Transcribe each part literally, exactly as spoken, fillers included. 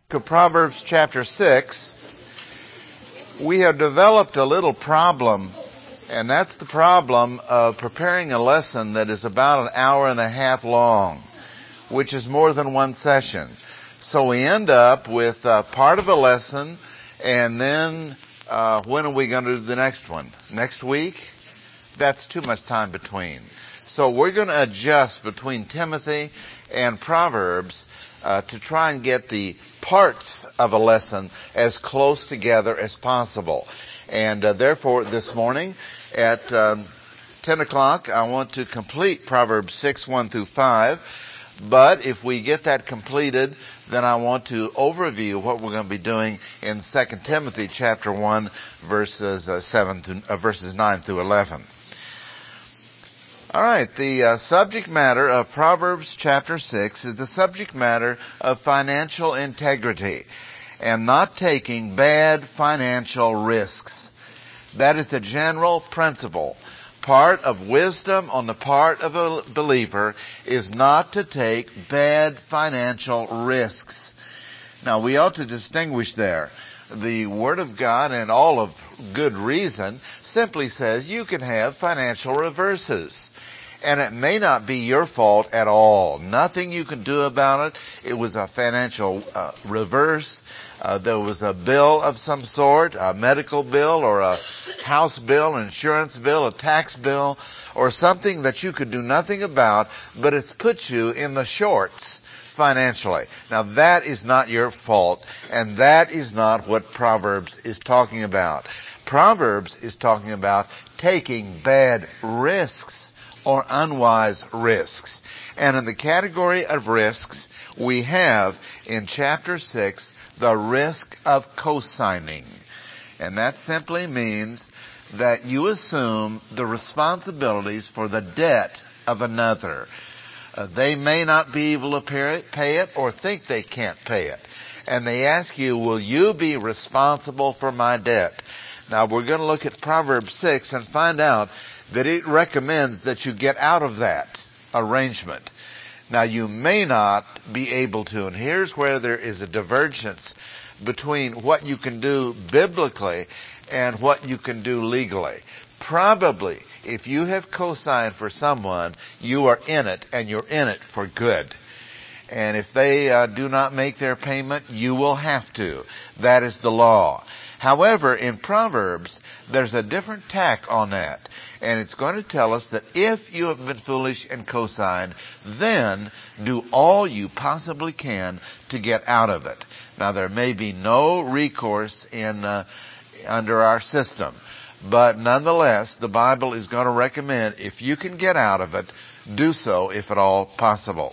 To Proverbs chapter six, we have developed a little problem, and that's the problem of preparing a lesson that is about an hour and a half long, which is more than one session. So we end up with uh, part of a lesson, and then uh, when are we going to do the next one? Next week? That's too much time between. So we're going to adjust between Timothy and Proverbs uh, to try and get the parts of a lesson as close together as possible. And uh, therefore, this morning at um, ten o'clock, I want to complete Proverbs six, one through five. But if we get that completed, then I want to overview what we're going to be doing in Second Timothy chapter one, verses uh, seven through, uh, verses nine through eleven. All right, the uh, subject matter of Proverbs chapter six is the subject matter of financial integrity and not taking bad financial risks. That is the general principle. Part of wisdom on the part of a believer is not to take bad financial risks. Now, we ought to distinguish there. The Word of God, and all of good reason, simply says you can have financial reverses. And it may not be your fault at all. Nothing you can do about it. It was a financial uh, reverse. Uh, there was a bill of some sort, a medical bill or a house bill, an insurance bill, a tax bill, or something that you could do nothing about, but it's put you in the shorts financially. Now that is not your fault, and that is not what Proverbs is talking about. Proverbs is talking about taking bad risks or unwise risks. And in the category of risks, we have in chapter six the risk of co-signing. And that simply means that you assume the responsibilities for the debt of another. Uh, they may not be able to pay it, pay it or think they can't pay it. And they ask you, will you be responsible for my debt? Now we're going to look at Proverbs six and find out that it recommends that you get out of that arrangement. Now you may not be able to, and here's where there is a divergence between what you can do biblically and what you can do legally. Probably, if you have co-signed for someone, you are in it, and you're in it for good. And if they uh, do not make their payment, you will have to. That is the law. However, in Proverbs, there's a different tack on that. And it's going to tell us that if you have been foolish and co-signed, then do all you possibly can to get out of it. Now, there may be no recourse in uh, under our system, but nonetheless, the Bible is going to recommend if you can get out of it, do so if at all possible.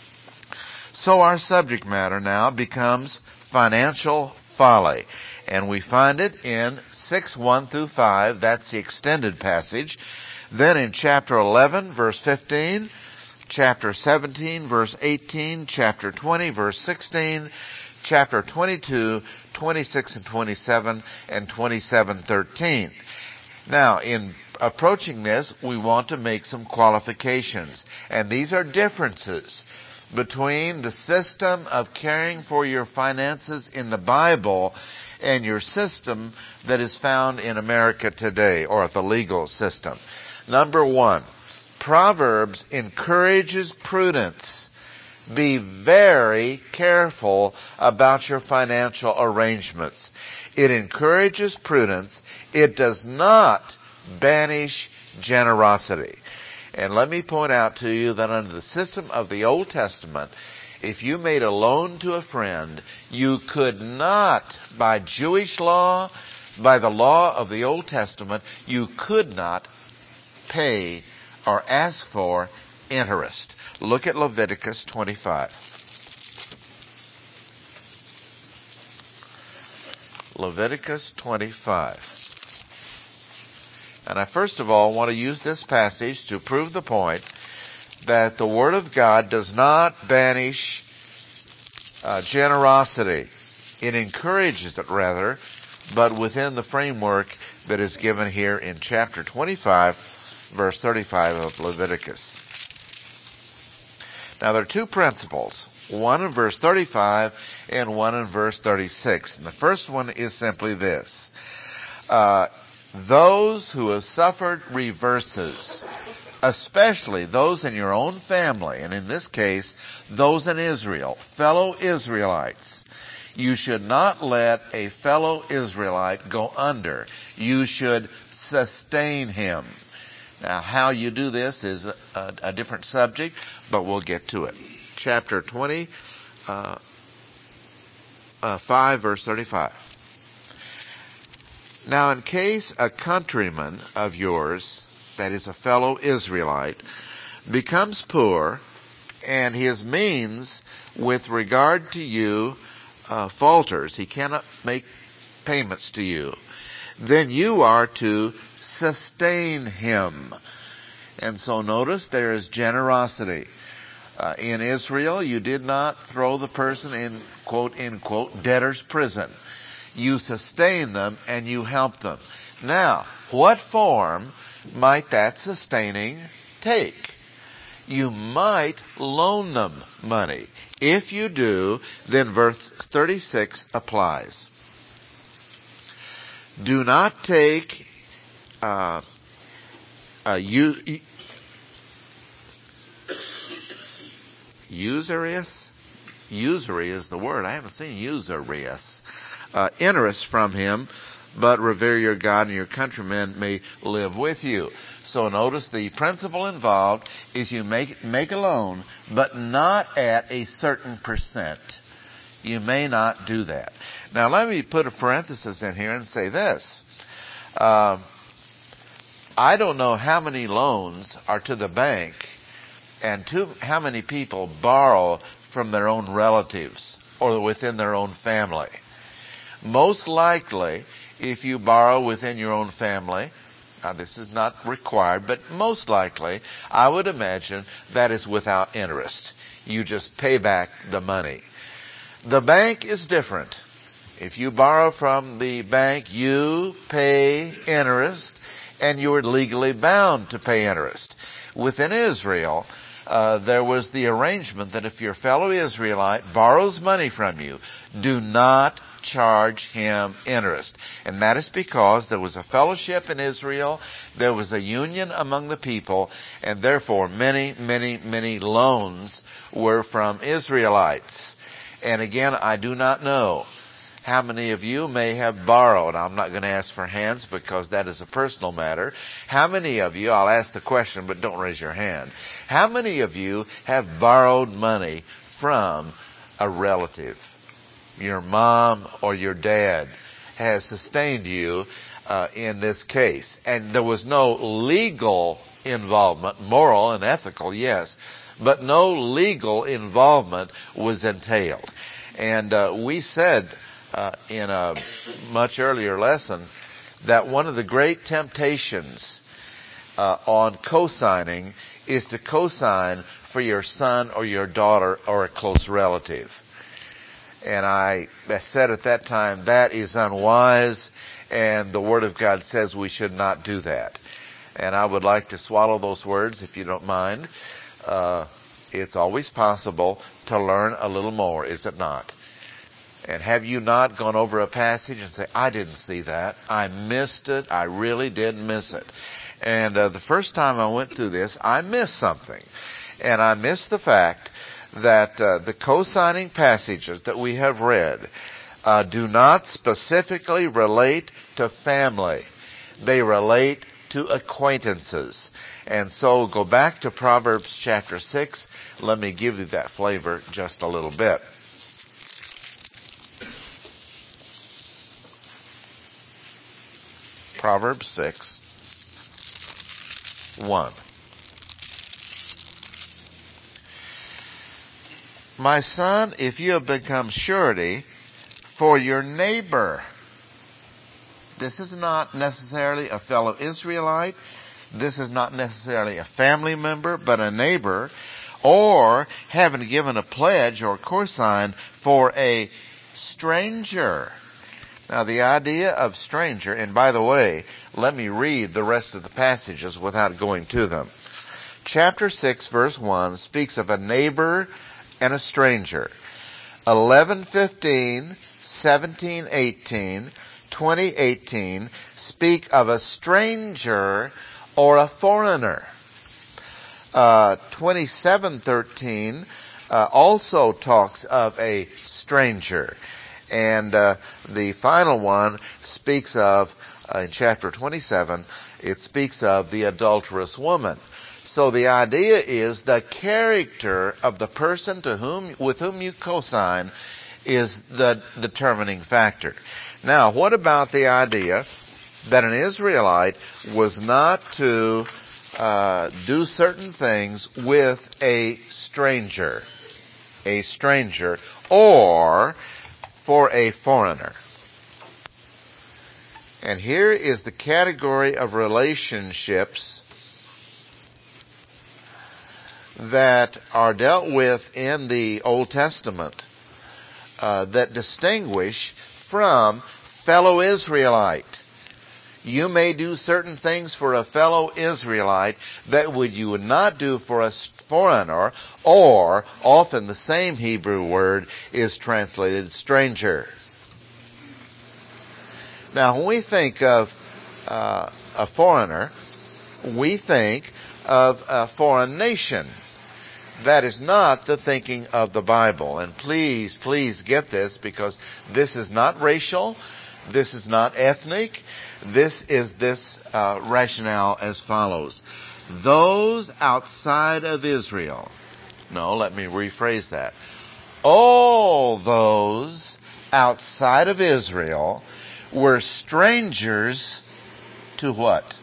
So our subject matter now becomes financial folly. And we find it in six, one through five. That's the extended passage. Then in chapter eleven, verse fifteen, chapter seventeen, verse eighteen, chapter twenty, verse sixteen, chapter twenty-two, twenty-six and twenty-seven, and twenty-seven, thirteen. Now, in approaching this, we want to make some qualifications. And these are differences between the system of caring for your finances in the Bible and your system that is found in America today, or the legal system. Number one, Proverbs encourages prudence. Be very careful about your financial arrangements. It encourages prudence. It does not banish generosity. And let me point out to you that under the system of the Old Testament, if you made a loan to a friend, you could not, by Jewish law, by the law of the Old Testament, you could not pay or ask for interest. Look at Leviticus twenty-five. Leviticus twenty-five. And I first of all want to use this passage to prove the point that the Word of God does not banish uh, generosity. It encourages it rather, but within the framework that is given here in chapter twenty-five, verse thirty-five of Leviticus. Now there are two principles. One in verse thirty-five and one in verse thirty-six. And the first one is simply this. Uh, those who have suffered reverses, especially those in your own family, and in this case, those in Israel, fellow Israelites, you should not let a fellow Israelite go under. You should sustain him. Now, how you do this is a, a, a different subject, but we'll get to it. Chapter twenty, uh, uh, five, verse thirty-five. Now, in case a countryman of yours, that is a fellow Israelite, becomes poor, and his means with regard to you uh, falters, he cannot make payments to you, then you are to sustain him. And so notice there is generosity. Uh, in Israel, you did not throw the person in, quote, in quote, debtor's prison. You sustain them and you help them. Now, what form might that sustaining take? You might loan them money. If you do, then verse thirty-six applies. Do not take uh, a u- usurious? Usury is the word. I haven't seen usurious. Uh, interest from him, but revere your God and your countrymen may live with you. So notice the principle involved is you make, make a loan, but not at a certain percent. You may not do that. Now let me put a parenthesis in here and say this. Uh, I don't know how many loans are to the bank and to how many people borrow from their own relatives or within their own family. Most likely, if you borrow within your own family, now this is not required, but most likely, I would imagine that is without interest. You just pay back the money. The bank is different. If you borrow from the bank, you pay interest, and you are legally bound to pay interest. Within Israel, uh, there was the arrangement that if your fellow Israelite borrows money from you, do not charge him interest. And that is because there was a fellowship in Israel, there was a union among the people, and therefore many, many, many loans were from Israelites. And again, I do not know how many of you may have borrowed. I'm not going to ask for hands because that is a personal matter. How many of you, I'll ask the question, but don't raise your hand. How many of you have borrowed money from a relative? Your mom or your dad has sustained you uh, in this case. And there was no legal involvement, moral and ethical, yes, but no legal involvement was entailed. And uh, we said uh, in a much earlier lesson that one of the great temptations uh, on co-signing is to co-sign for your son or your daughter or a close relative. And I said at that time, that is unwise, and the Word of God says we should not do that. And I would like to swallow those words, if you don't mind. Uh, it's always possible to learn a little more, is it not? And have you not gone over a passage and say, I didn't see that. I missed it. I really did miss it. And uh, the first time I went through this, I missed something. And I missed the fact that uh, the co-signing passages that we have read uh, do not specifically relate to family. They relate to acquaintances. And so go back to Proverbs chapter six. Let me give you that flavor just a little bit. Proverbs six, one. My son, if you have become surety for your neighbor. This is not necessarily a fellow Israelite. This is not necessarily a family member, but a neighbor, or having given a pledge or cosign for a stranger. Now the idea of stranger, and by the way, let me read the rest of the passages without going to them. Chapter six verse one speaks of a neighbor and a stranger. eleven fifteen, seventeen eighteen, twenty eighteen speak of a stranger or a foreigner. Uh, twenty-seven thirteen uh, also talks of a stranger. And uh, the final one speaks of, uh, in chapter twenty-seven, it speaks of the adulterous woman. So the idea is the character of the person to whom, with whom you cosign is the determining factor. Now, what about the idea that an Israelite was not to uh, do certain things with a stranger, a stranger, or for a foreigner? And here is the category of relationships that are dealt with in the Old Testament uh, that distinguish from fellow Israelite. You may do certain things for a fellow Israelite that would you would not do for a foreigner, or often the same Hebrew word is translated stranger. Now, when we think of uh, a foreigner, we think of a foreign nation. That is not the thinking of the Bible. And please, please get this, because this is not racial. This is not ethnic. This is this uh, rationale as follows. Those outside of Israel. No, let me rephrase that. All those outside of Israel were strangers to what?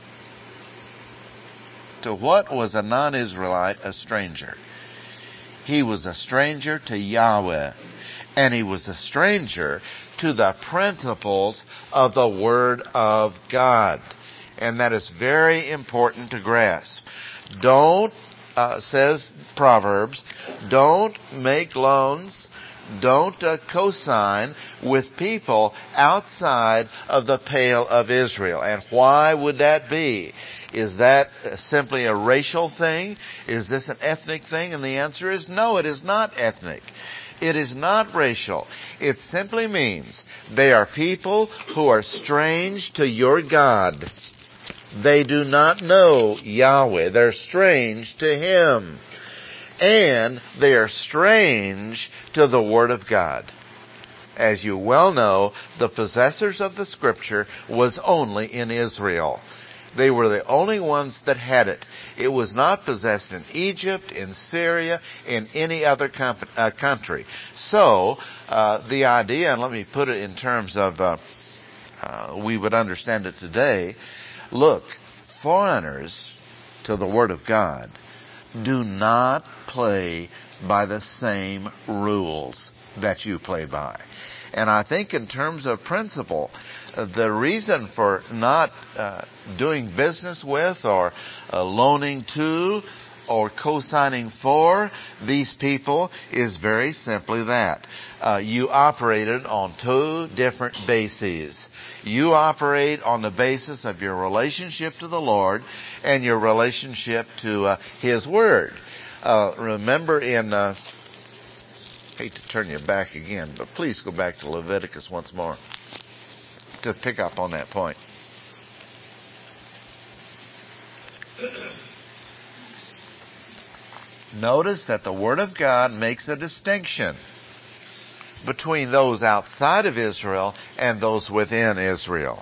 To what was a non-Israelite a stranger? He was a stranger to Yahweh, and he was a stranger to the principles of the Word of God. And that is very important to grasp. Don't, uh, says Proverbs, don't make loans, don't uh, co-sign with people outside of the pale of Israel. And why would that be? Is that simply a racial thing? Is this an ethnic thing? And the answer is no, it is not ethnic. It is not racial. It simply means they are people who are strange to your God. They do not know Yahweh. They're strange to Him. And they are strange to the Word of God. As you well know, the possessors of the Scripture was only in Israel. They were the only ones that had it. It was not possessed in Egypt, in Syria, in any other comp- uh, country. So, uh, the idea, and let me put it in terms of, uh, uh, we would understand it today. Look, foreigners to the Word of God do not play by the same rules that you play by. And I think in terms of principle, the reason for not uh, doing business with or uh, loaning to or co-signing for these people is very simply that. Uh, you operated on two different bases. You operate on the basis of your relationship to the Lord and your relationship to uh, His Word. Uh, remember in, uh, I hate to turn you back again, but please go back to Leviticus once more to pick up on that point. Notice that the Word of God makes a distinction between those outside of Israel and those within Israel.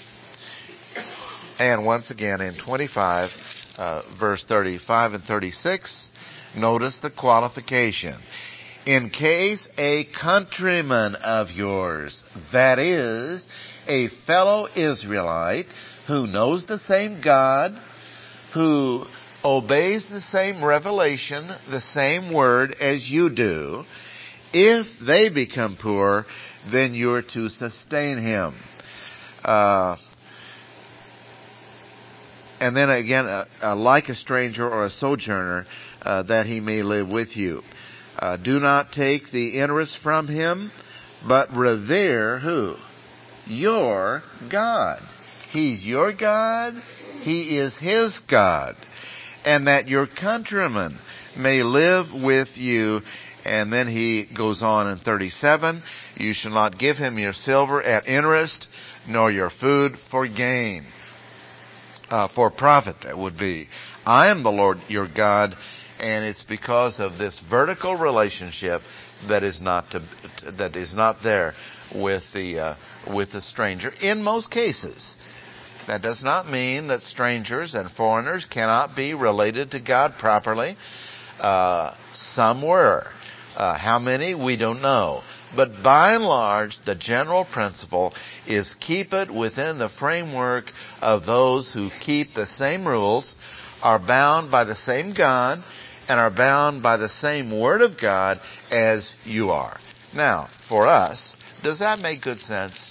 And once again in twenty-five, uh, verse thirty-five and thirty-six, notice the qualification. In case a countryman of yours, that is, a fellow Israelite who knows the same God, who obeys the same revelation, the same word as you do, if they become poor, then you're to sustain him. Uh, and then again, uh, uh, like a stranger or a sojourner, uh, that he may live with you. Uh, do not take the interest from him, but revere who? Your God. He's your God. He is his God. And that your countrymen may live with you And then he goes on in thirty-seven, you shall not give him your silver at interest, nor your food for gain, uh, for profit that would be. I am the Lord your God, and it's because of this vertical relationship that is not to, that is not there with the, uh, with the stranger in most cases. That does not mean that strangers and foreigners cannot be related to God properly. Uh, some were. Uh, how many? We don't know. But by and large, the general principle is keep it within the framework of those who keep the same rules, are bound by the same God, and are bound by the same Word of God as you are. Now, for us, does that make good sense?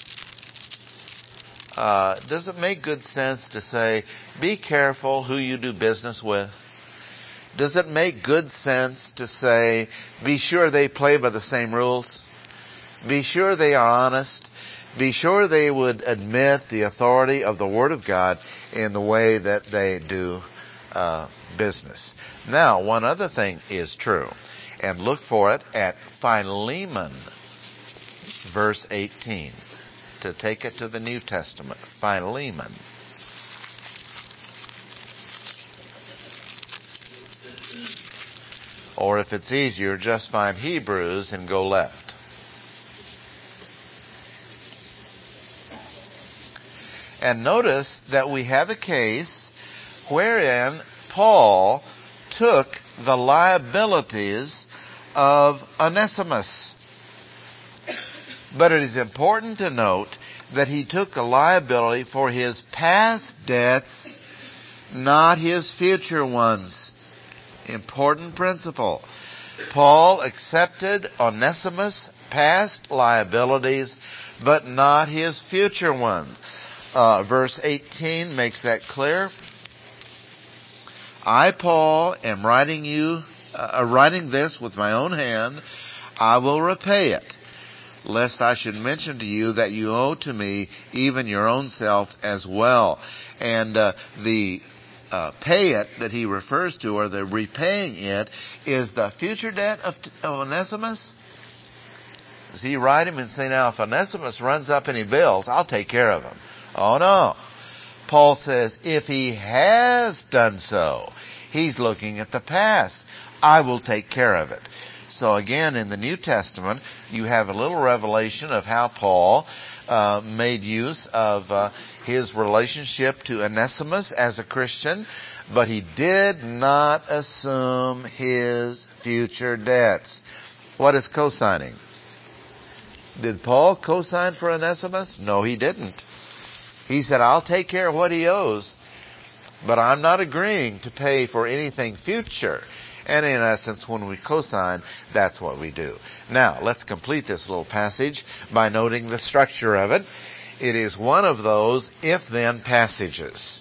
Uh, does it make good sense to say, be careful who you do business with? Does it make good sense to say, be sure they play by the same rules? Be sure they are honest? Be sure they would admit the authority of the Word of God in the way that they do uh, business. Now, one other thing is true, and look for it at Philemon, verse eighteen. To take it to the New Testament, Philemon. Or if it's easier, just find Hebrews and go left. And notice that we have a case wherein Paul took the liabilities of Onesimus. But it is important to note that he took the liability for his past debts, not his future ones. Important principle. Paul accepted Onesimus' past liabilities, but not his future ones. Uh, verse eighteen makes that clear. I, Paul, am writing you, uh, writing this with my own hand. I will repay it, lest I should mention to you that you owe to me even your own self as well. And uh, the uh, pay it that he refers to, or the repaying it, is the future debt of, of Onesimus. Does he write him and say, now if Onesimus runs up any bills, I'll take care of him? Oh no. Paul says, if he has done so, he's looking at the past. I will take care of it. So again, in the New Testament, you have a little revelation of how Paul uh, made use of uh, his relationship to Onesimus as a Christian, but he did not assume his future debts. What is co-signing? Did Paul co-sign for Onesimus? No, he didn't. He said, I'll take care of what he owes, but I'm not agreeing to pay for anything future. And in essence, when we co-sign, that's what we do. Now, let's complete this little passage by noting the structure of it. It is one of those if-then passages.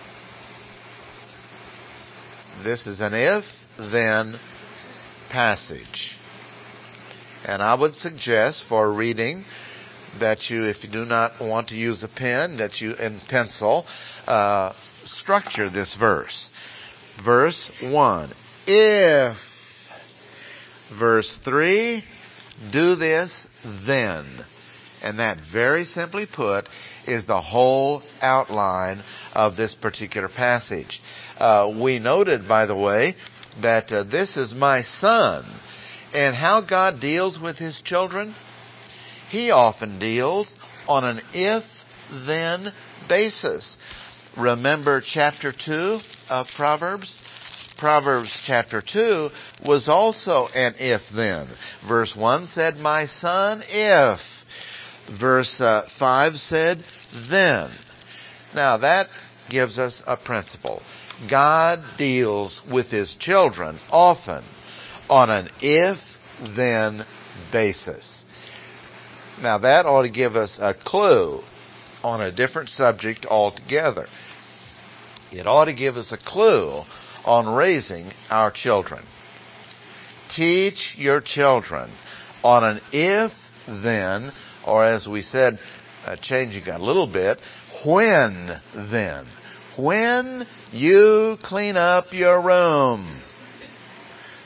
This is an if-then passage. And I would suggest for reading that you, if you do not want to use a pen, that you, in pencil, uh, structure this verse. Verse one. If. Verse three, do this then. And that, very simply put, is the whole outline of this particular passage. Uh, we noted, by the way, that uh, this is my son. And how God deals with his children? He often deals on an if-then basis. Remember chapter two of Proverbs? Proverbs chapter two was also an if-then. Verse one said, my son, if. Verse uh, five said, then. Now that gives us a principle. God deals with his children often on an if-then basis. Now that ought to give us a clue on a different subject altogether. It ought to give us a clue on raising our children. Teach your children on an if-then, or as we said, uh, changing a little bit, when-then. When you clean up your room.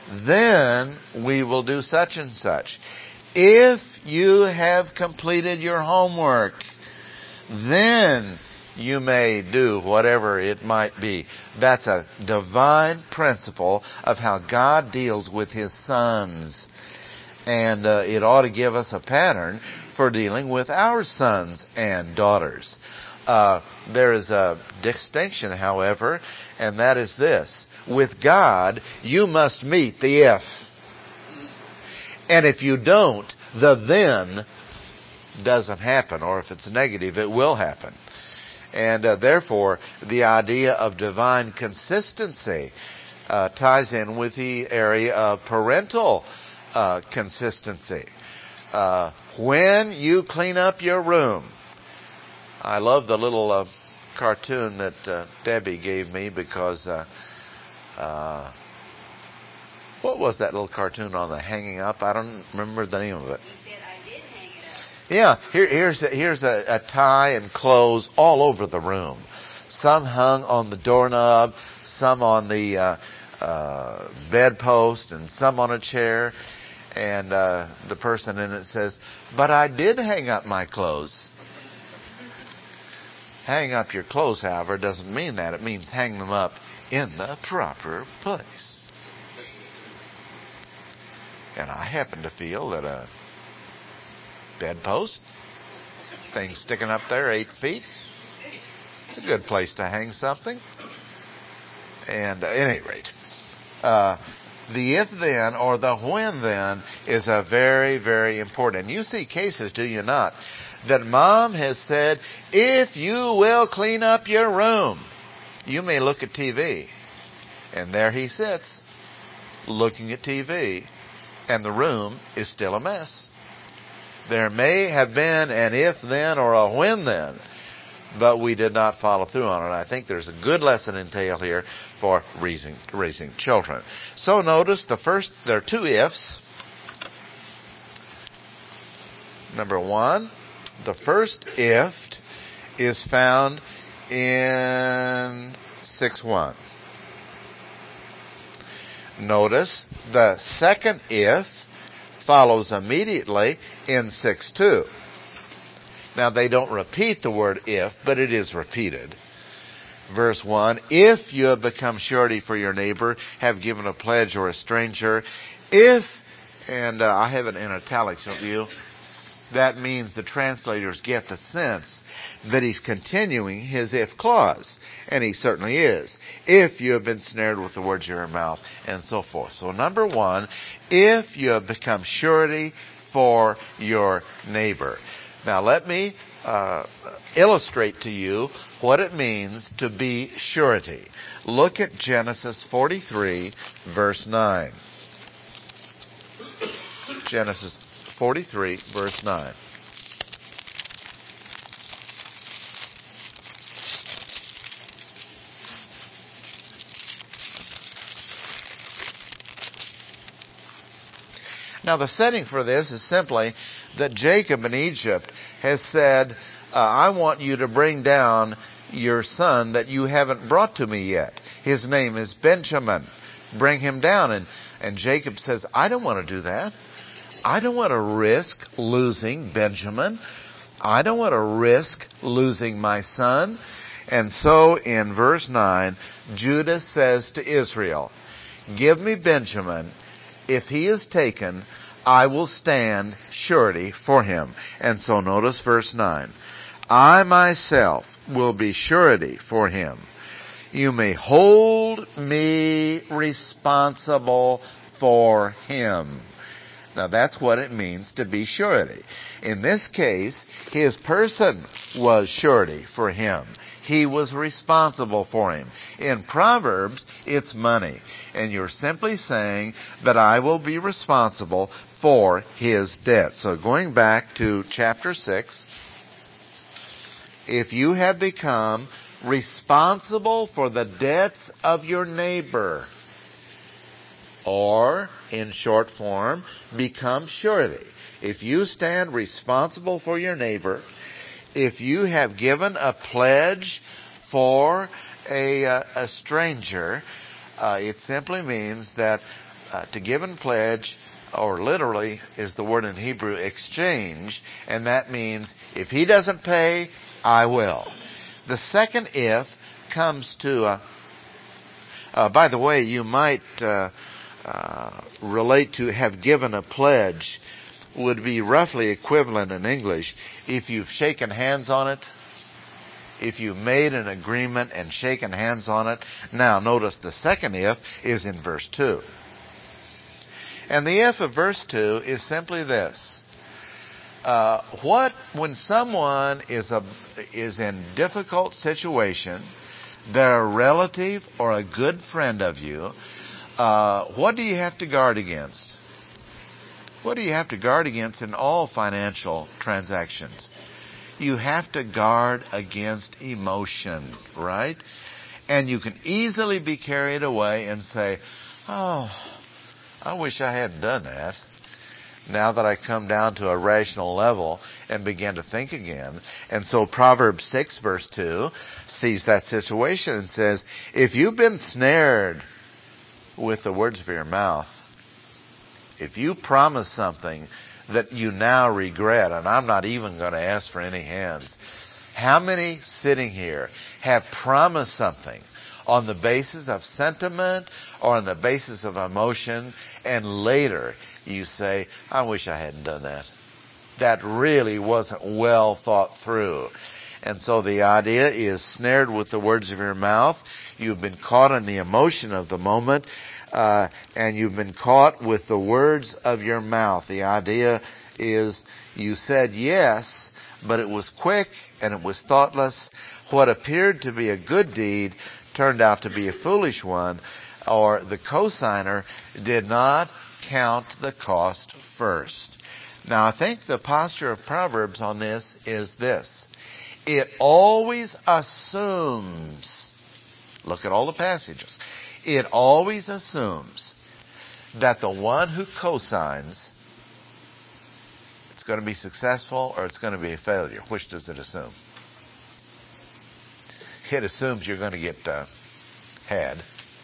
then we will do such and such. If you have completed your homework, then you may do whatever it might be. That's a divine principle of how God deals with His sons. And uh, it ought to give us a pattern for dealing with our sons and daughters. Uh, there is a distinction, however, and that is this. With God, you must meet the if. And if you don't, the then doesn't happen. Or if it's negative, it will happen. And uh, therefore, the idea of divine consistency uh, ties in with the area of parental uh, consistency. Uh, when you clean up your room, I love the little uh, cartoon that uh, Debbie gave me because uh, uh, what was that little cartoon on the hanging up? I don't remember the name of it. You said I did hang it up. Yeah, here, here's a, here's a, a tie and clothes all over the room. Some hung on the doorknob, some on the uh, uh, bedpost, and some on a chair. And uh, the person in it says, "But I did hang up my clothes." Hang up your clothes, however, doesn't mean that. It means hang them up in the proper place. And I happen to feel that a bedpost, thing sticking up there eight feet, it's a good place to hang something. And at any rate, uh, the if then or the when then is a very, very important. And you see cases, do you not, that mom has said, if you will clean up your room, you may look at T V. And there he sits, looking at T V, and the room is still a mess. There may have been an if then or a when then, but we did not follow through on it. I think there's a good lesson entailed here for raising, raising children. So notice the first, there are two ifs. Number one, the first if is found in six one. Notice the second if follows immediately in six two. Now they don't repeat the word if, but it is repeated. Verse one, if you have become surety for your neighbor, have given a pledge or a stranger, if, and uh, I have it in italics, don't you? That means the translators get the sense that he's continuing his if clause. And he certainly is. If you have been snared with the words of your mouth, and so forth. So number one, if you have become surety for your neighbor. Now let me uh, illustrate to you what it means to be surety. Look at Genesis forty-three, verse nine. Genesis forty-three, verse nine. Now the setting for this is simply that Jacob in Egypt has said, uh, I want you to bring down your son that you haven't brought to me yet. His name is Benjamin. Bring him down. And, and Jacob says, I don't want to do that. I don't want to risk losing Benjamin. I don't want to risk losing my son. And so in verse nine, Judah says to Israel, give me Benjamin. If he is taken, I will stand surety for him. And so notice verse nine. I myself will be surety for him. You may hold me responsible for him. Now that's what it means to be surety. In this case, his person was surety for him. He was responsible for him. In Proverbs, it's money. And you're simply saying that I will be responsible for his debt. So going back to chapter six, if you have become responsible for the debts of your neighbor, or in short form, become surety. If you stand responsible for your neighbor, if you have given a pledge for a, uh, a stranger, uh, it simply means that uh, to give and pledge, or literally is the word in Hebrew exchange, and that means if he doesn't pay, I will. The second if comes to, uh, uh, by the way, you might uh, uh, relate to have given a pledge, would be roughly equivalent in English if you've shaken hands on it. If you've made an agreement and shaken hands on it. Now notice the second if is in verse two. And the if of verse two is simply this. Uh, what, when someone is a, is in difficult situation, they're a relative or a good friend of you, uh, what do you have to guard against? What do you have to guard against in all financial transactions? You have to guard against emotion, right? And you can easily be carried away and say, oh, I wish I hadn't done that. Now that I come down to a rational level and begin to think again. And so Proverbs six verse two sees that situation and says, if you've been snared with the words of your mouth, if you promise something that you now regret, and I'm not even going to ask for any hands, how many sitting here have promised something on the basis of sentiment or on the basis of emotion, and later you say, I wish I hadn't done that. That really wasn't well thought through. And so the idea is snared with the words of your mouth. You've been caught in the emotion of the moment, uh, and you've been caught with the words of your mouth. The idea is you said yes, but it was quick and it was thoughtless. What appeared to be a good deed turned out to be a foolish one, or the cosigner did not count the cost first. Now I think the posture of Proverbs on this is this. It always assumes, look at all the passages, it always assumes that the one who cosigns, it's going to be successful or it's going to be a failure. Which does it assume? It assumes you're going to get uh, had.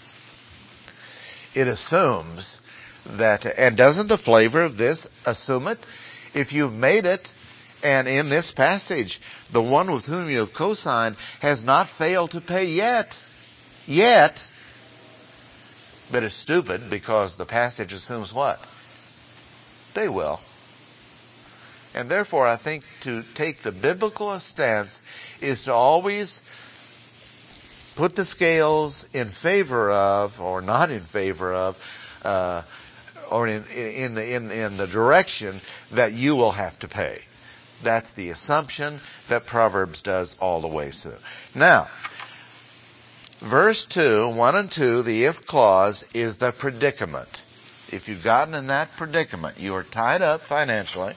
It assumes that, and doesn't the flavor of this assume it? If you've made it, and in this passage, the one with whom you have co-signed has not failed to pay yet. Yet. But it's stupid because the passage assumes what? They will. And therefore, I think to take the biblical stance is to always put the scales in favor of, or not in favor of, uh, or in, in, in, in the direction that you will have to pay. That's the assumption that Proverbs does all the way through. Now, verse two, one and two, the if clause is the predicament. If you've gotten in that predicament, you are tied up financially,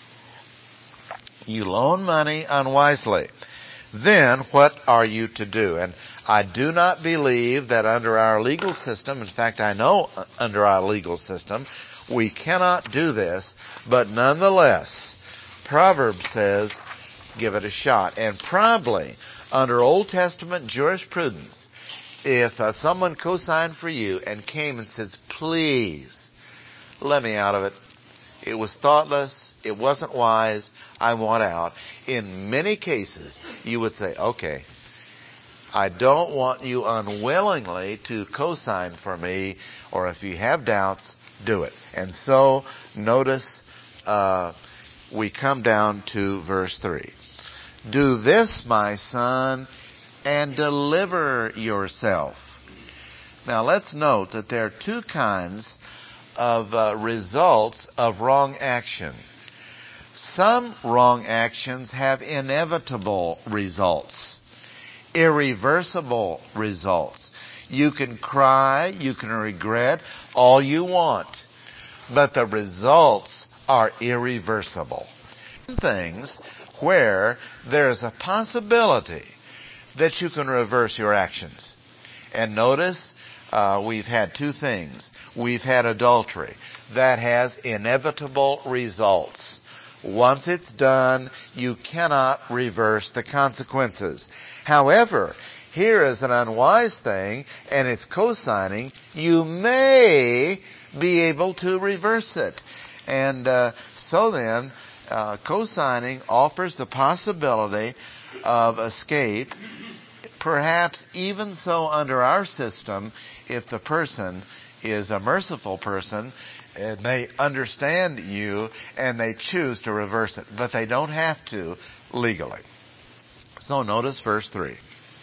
you loan money unwisely, then what are you to do? And I do not believe that under our legal system, in fact I know under our legal system, we cannot do this, but nonetheless, Proverbs says, give it a shot. And probably under Old Testament jurisprudence, if uh, someone co-signed for you and came and says, please, let me out of it. It was thoughtless. It wasn't wise. I want out. In many cases, you would say, okay, I don't want you unwillingly to co-sign for me, or if you have doubts, do it. And so, notice, uh, we come down to verse three. Do this, my son, and deliver yourself. Now let's note that there are two kinds of uh, results of wrong action. Some wrong actions have inevitable results, irreversible results. You can cry, you can regret all you want, but the results are irreversible. Things where there is a possibility that you can reverse your actions. And notice, uh, we've had two things. We've had adultery. That has inevitable results. Once it's done, you cannot reverse the consequences. However, here is an unwise thing, and it's co-signing. You may be able to reverse it. And uh, so then, uh, co-signing offers the possibility of escape, perhaps even so under our system, if the person is a merciful person and they understand you and they choose to reverse it. But they don't have to legally. So notice verse three.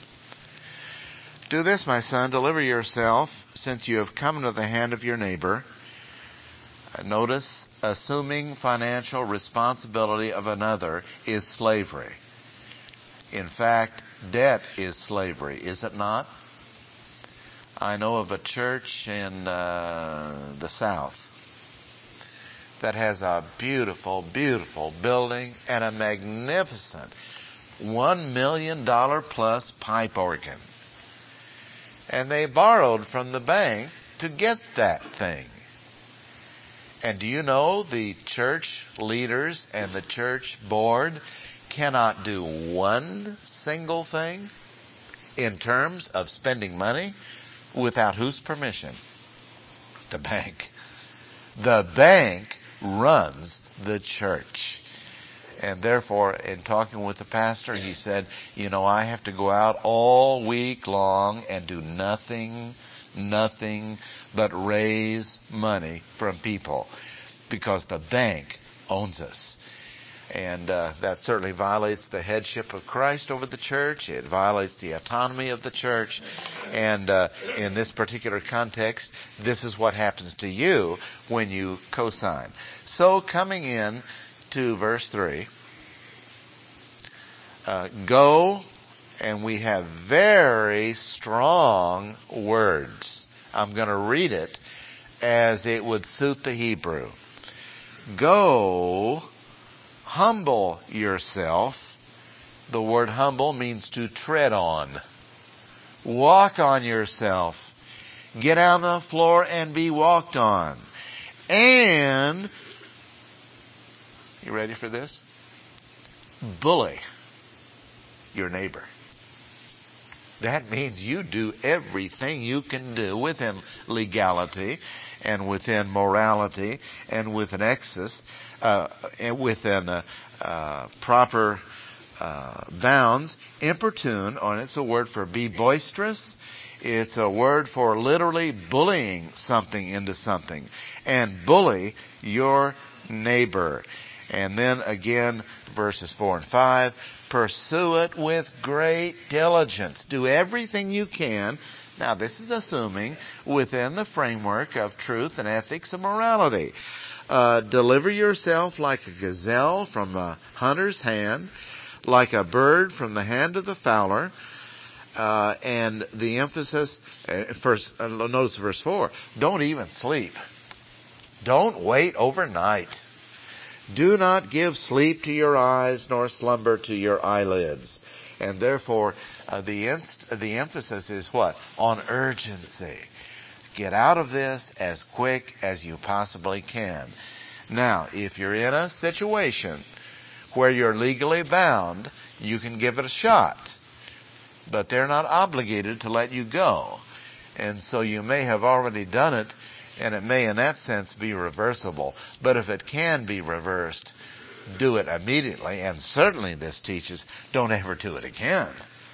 Do this, my son, deliver yourself, since you have come into the hand of your neighbor. Notice, assuming financial responsibility of another is slavery. In fact, debt is slavery, is it not? I know of a church in uh, the South that has a beautiful, beautiful building and a magnificent one million dollars plus pipe organ. And they borrowed from the bank to get that thing. And do you know the church leaders and the church board cannot do one single thing in terms of spending money without whose permission? The bank. The bank runs the church. And therefore, in talking with the pastor, he said, you know, I have to go out all week long and do nothing, nothing but raise money from people because the bank owns us. And uh, that certainly violates the headship of Christ over the church. It violates the autonomy of the church. And uh, in this particular context, this is what happens to you when you co-sign. So coming in to verse three, uh, go, and we have very strong words. I'm going to read it as it would suit the Hebrew. Go, humble yourself. The word humble means to tread on. Walk on yourself. Get on the floor and be walked on. And, you ready for this? Bully your neighbor. That means you do everything you can do within legality and within morality and within excess, uh, and within uh, uh, proper uh, bounds. Importune, and it's a word for be boisterous. It's a word for literally bullying something into something. And bully your neighbor. And then again, verses four and five, pursue it with great diligence. Do everything you can. Now, this is assuming within the framework of truth and ethics and morality. Uh, deliver yourself like a gazelle from a hunter's hand, like a bird from the hand of the fowler. Uh, and the emphasis, uh, first, uh, notice verse four, don't even sleep. Don't wait overnight. Do not give sleep to your eyes, nor slumber to your eyelids. And therefore, uh, the inst- the emphasis is what? On urgency. Get out of this as quick as you possibly can. Now, if you're in a situation where you're legally bound, you can give it a shot. But they're not obligated to let you go. And so you may have already done it, and it may in that sense be reversible. But if it can be reversed, do it immediately. And certainly this teaches, don't ever do it again.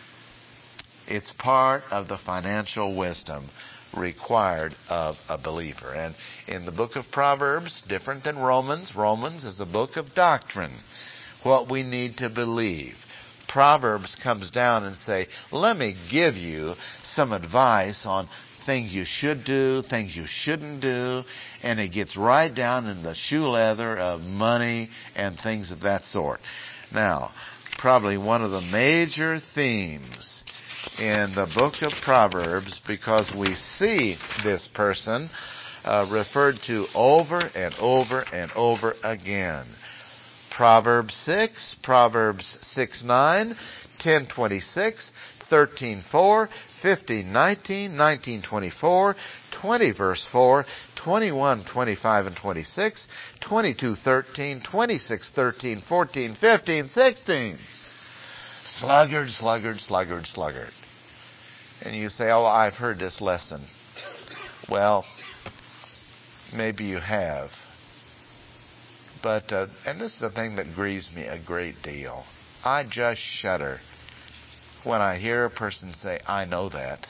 It's part of the financial wisdom required of a believer. And in the book of Proverbs, different than Romans, Romans is a book of doctrine, what we need to believe. Proverbs comes down and say, let me give you some advice on things you should do, things you shouldn't do, and it gets right down in the shoe leather of money and things of that sort. Now, probably one of the major themes in the book of Proverbs, because we see this person uh, referred to over and over and over again. Proverbs six, Proverbs six nine, ten twenty-six, thirteen four, fifteen nineteen, nineteen twenty-four, twenty verse four, twenty-one twenty-five and twenty-six, twenty-two thirteen, twenty-six thirteen, fourteen fifteen, sixteen. Sluggard, sluggard, sluggard, sluggard. And you say, oh, I've heard this lesson. Well, Maybe you have. But, uh, and this is a thing that grieves me a great deal. I just shudder when I hear a person say, I know that.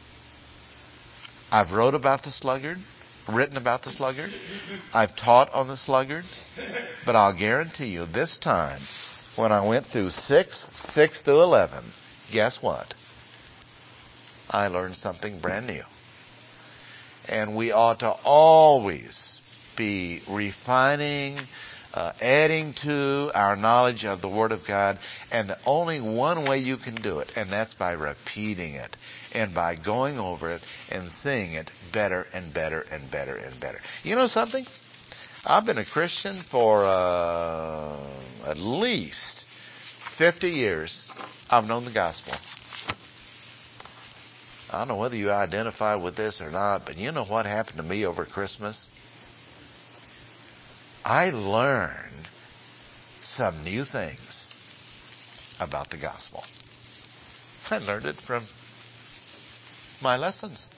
I've wrote about the sluggard, written about the sluggard. I've taught on the sluggard. But I'll guarantee you this time, when I went through six, six through eleven, guess what? I learned something brand new. And we ought to always be refining, uh, adding to our knowledge of the Word of God. And the only one way you can do it, and that's by repeating it and by going over it and seeing it better and better and better and better. You know something? I've been a Christian for uh, at least fifty years. I've known the gospel. I don't know whether you identify with this or not, but you know what happened to me over Christmas? I learned some new things about the gospel. I learned it from my lessons.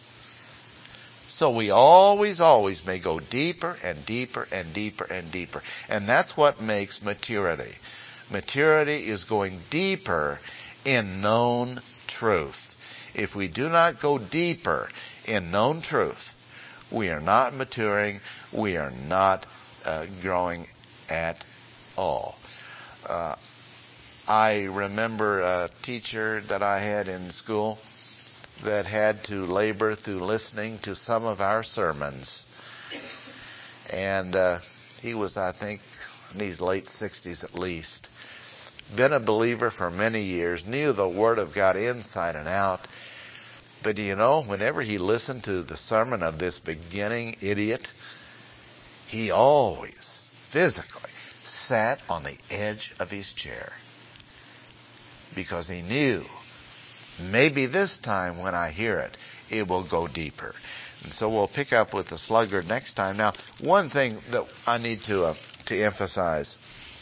So we always, always may go deeper and deeper and deeper and deeper. And that's what makes maturity. Maturity is going deeper in known truth. If we do not go deeper in known truth, we are not maturing. We are not uh, growing at all. Uh, I remember a teacher that I had in school that had to labor through listening to some of our sermons. And uh, he was, I think, in his late sixties at least. Been a believer for many years, knew the Word of God inside and out. But you know, whenever he listened to the sermon of this beginning idiot, he always physically sat on the edge of his chair. Because he knew, maybe this time when I hear it, it will go deeper. And so we'll pick up with the sluggard next time. Now, one thing that I need to uh, to emphasize.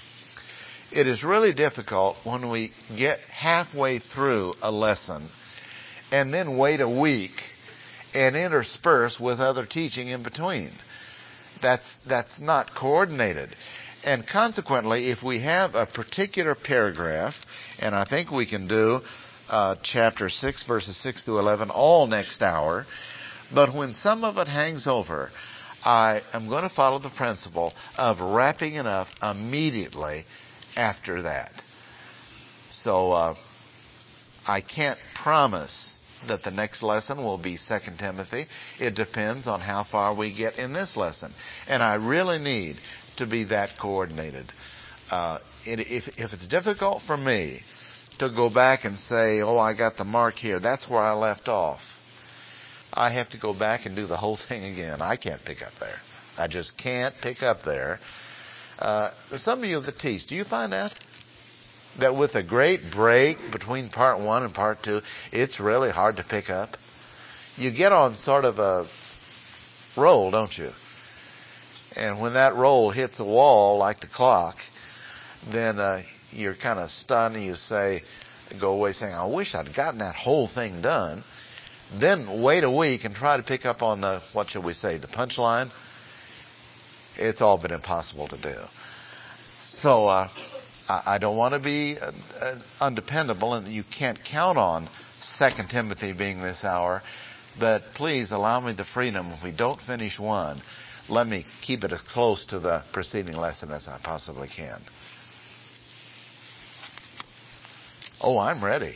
It is really difficult when we get halfway through a lesson and then wait a week and intersperse with other teaching in between. That's, that's not coordinated. And consequently, if we have a particular paragraph, and I think we can do uh, chapter six, verses six through eleven, all next hour, but when some of it hangs over, I am going to follow the principle of wrapping it up immediately after that. So uh, I can't promise that the next lesson will be Second Timothy. It depends on how far we get in this lesson. And I really need to be that coordinated. Uh, it, if, if it's difficult for me to go back and say, oh, I got the mark here, that's where I left off, I have to go back and do the whole thing again. I can't pick up there. I just can't pick up there. Uh, some of you that teach, do you find out that with a great break between part one and part two, it's really hard to pick up? You get on sort of a roll, don't you? And when that roll hits a wall like the clock, then uh, you're kind of stunned and you say, go away saying, I wish I'd gotten that whole thing done. Then wait a week and try to pick up on the, what shall we say, the punchline. It's all been impossible to do. So uh, I, I don't want to be uh, uh, undependable, and you can't count on Second Timothy being this hour. But please allow me the freedom, if we don't finish one, let me keep it as close to the preceding lesson as I possibly can. Oh, I'm ready.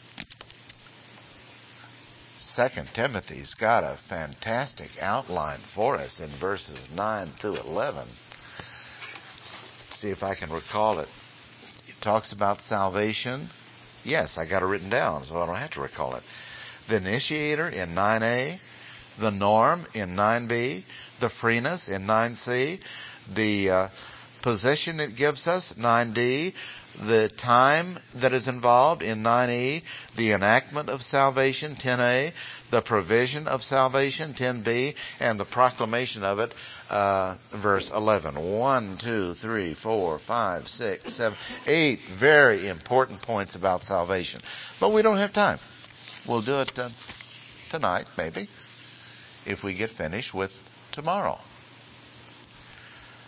Second Timothy's got a fantastic outline for us in verses nine through eleven. See if I can recall it. It talks about salvation. Yes, I got it written down, so I don't have to recall it. The initiator in nine A, the norm in nine B, the freeness in nine C, the uh, position it gives us, nine D, the time that is involved in nine E, the enactment of salvation, ten A, the provision of salvation, ten B, and the proclamation of it, uh, verse eleven. One, two, three, four, five, six, seven, eight very important points about salvation. But we don't have time. We'll do it uh, tonight, maybe, if we get finished with tomorrow.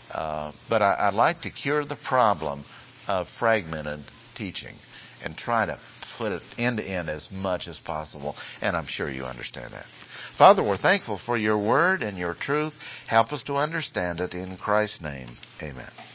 Uh, but I, I'd like to cure the problem of fragmented teaching and try to put it end to end as much as possible. And I'm sure you understand that. Father, we're thankful for your word and your truth. Help us to understand it in Christ's name. Amen.